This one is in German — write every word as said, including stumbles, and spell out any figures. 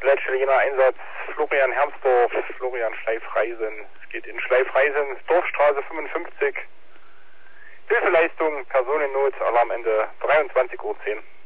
Leitstelle Jena Einsatz, Florian Hermsdorf, Florian Schleifreisen. Es geht in Schleifreisen, Dorfstraße fünfundfünfzig. Hilfeleistung, Personennot, Alarmende dreiundzwanzig Uhr zehn.